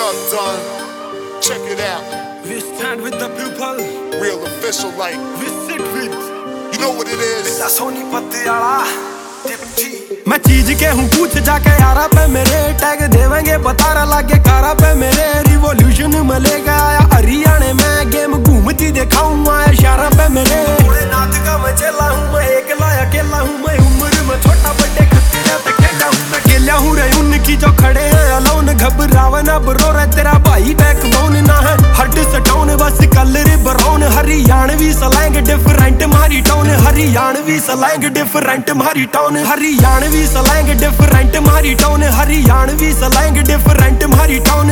up, done? Check it out. We stand with the people. Real official, like. We sit with. You know what it is? Soni पत्ते आला मैं चीज के हूँ पूछ जाके यारा पे मेरे टैग देवेंगे बतारा लागे कारा पे मेरे रिवॉल्यूशन मिलेगा आया हरियाणा में गेम घूमती दिखाऊंगा इशारा पे मेरे नाथ का मैं चला हूँ मैं एकला अकेला हूँ मैं उम्र में छोटा बड़े खतरे पे खेला हूँ मैं अकेला हूँ रे उनकी जो खड़े हैं अलोन घबरावा ना बरो रे तेरा भाई बैकबोन ना है हट सटाउन बस colour brown Haryanvi slang different मारी टाउन हरियाणवी सलैंग डिफरेंट मारी टाउन हरियाणवी सलैंग डिफरेंट मारी टाउन हरियाणवी सलैंग डिफरेंट मारी टाउन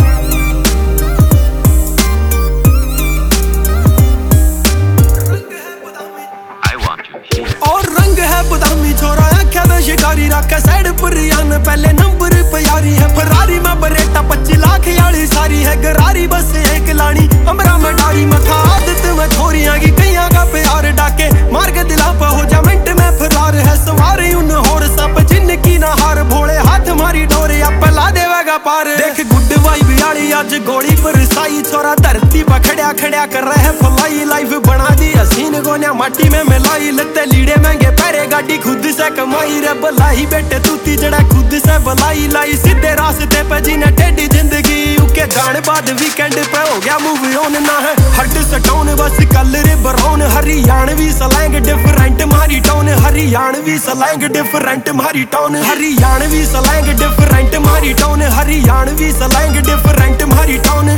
और रंग है बदामी छोरा आंखें में शिकारी रखे साइड पर यान पहले नंबर पे यारी है फरारी में बरेटा 25 लाख याली सारी है गरारी बस एक लानी अमरा में डारी मथा आदत में छोरियां की कईया का प्यार डाके मार के दिला पे हो जा मिनट में फरार है सवारी उन होर सब जिनकी ना हार भोले हाथ मारी डोरे पला देवेगा पार देख गुड वाइब याली आज गोली पर साई छोरा धरती पर खड़ा खड़ा कर रहे फलाई लाइफ बना दी हसीन गोनिया माटी में मिलाई लगते लीड़े महंगे पैरे गाड़ी खुद से कमाई रे बलाई बेटे तूती जड़ा खुद से बलाई लाई सीधे रास्ते पे जीने टेढ़ी जिंदगी उके जाने बाद वीकेंड पे हो गया मूव ऑन ना है हट सटाउन बस colour brown Haryanvi slang different मारी टाउन हरियाणवी सलैंग डिफरेंट मारी टाउन हरियाणवी सलैंग डिफरेंट मारी टाउन हरियाणवी सलैंग डिफरेंट मारी टाउन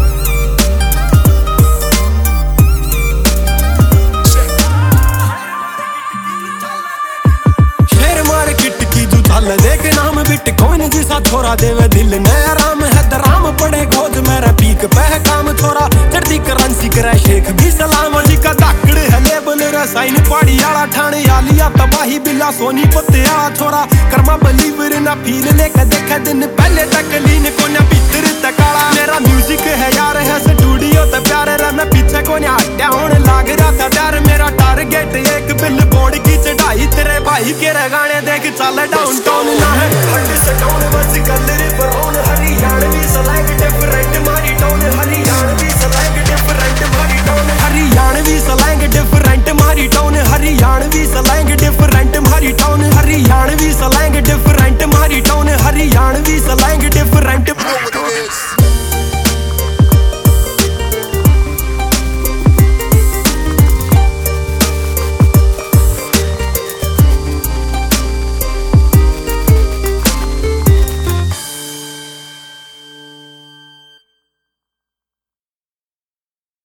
देख नाम बिटकॉइन जिसा छोरा देवे दिल ने आराम है दराम पड़े गोद मेरा पीक पे है काम छोरा चढ़ती करेंसी करे शेख भी सलाम जी का दाकड़ है लेबल रसाइन पहाड़ी आला ठाणे आलिया तबाही बिल्ला सोनी पत्ते आला छोरा कर्मा बलीवर ना फील लेके देखे दिन पहले तक लीन को ना भीतर तकाला मेरा म्यूजिक है यार है स्टूडियो ते प्यारे रे मैं पीछे को ना हट्या होने लाग रहा था प्यार मेरा टारगेट एक बिल बोर्ड की चढ़ाई तेरे भाई के गाने देख चल डाउन टाउन ना है हट सटाउन बस कलर ब्राउन